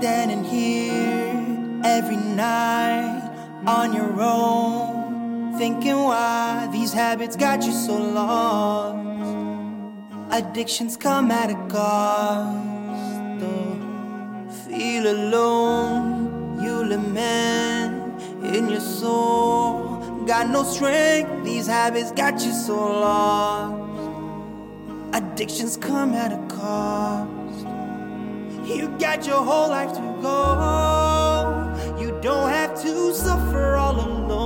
standing here every night on your own, thinking why these habits got you so lost. Addictions come at a cost. Feel alone, you lament in your soul. Got no strength, these habits got you so lost. Addictions come at a cost. You got your whole life to go. You don't have to suffer all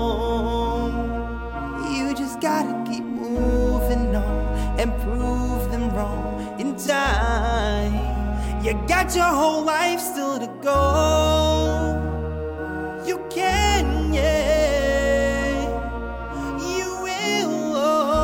alone. You just gotta keep moving on and prove them wrong in time. You got your whole life still to go. You can, yeah. You will.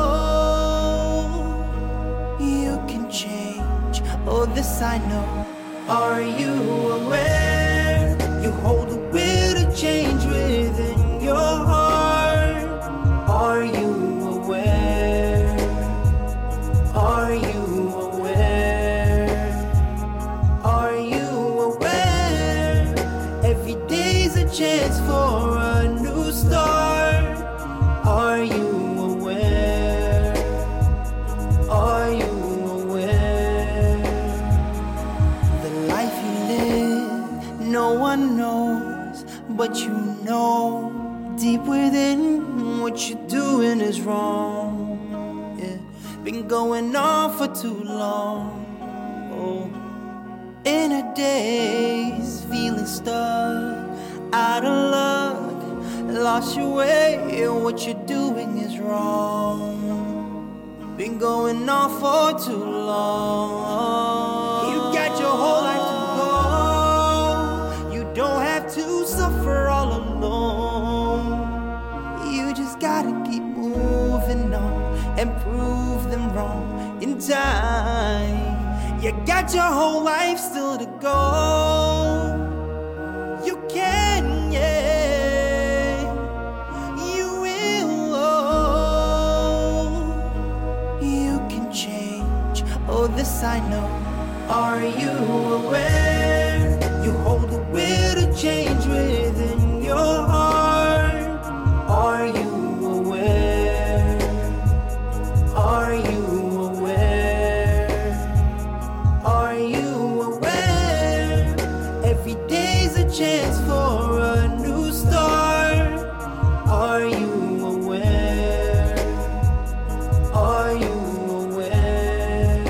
You can change. Oh, this I know. Are you aware? You hold the will to change within your heart. Are you aware? Are you aware? Are you aware? Every day's a chance for a new start. Are you aware? Are you aware? The life you live, no one knows, but you know deep within what you're doing is wrong. Yeah, been going on for too long. Oh, in a daze, feeling stuck, out of luck, lost your way. What you're doing is wrong. Been going on for too long. You got your whole life to go. You don't have to suffer all alone. You just gotta keep moving on and prove them wrong in time. You got your whole life still to go. You can, yeah. You will. You can change. Oh, this I know. Are you aware? You hold the will to change within your heart. Are you aware? Are you aware? Are you aware? Every day's a chance for a new start. Are you aware? Are you aware?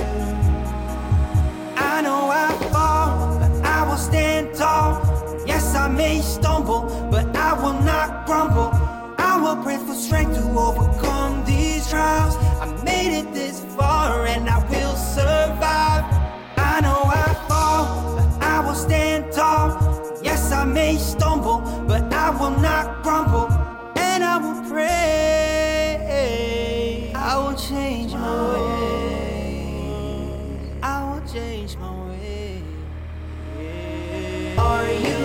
I know I fall, but I will stand tall. Yes, I may stumble, but I will not grumble. I will pray for strength to overcome these trials. I made it this far and I will survive. I know I fall, but I will stand tall. Yes, I may stumble, but I will not grumble. And I will pray. I will change my way. I will change my way. Are you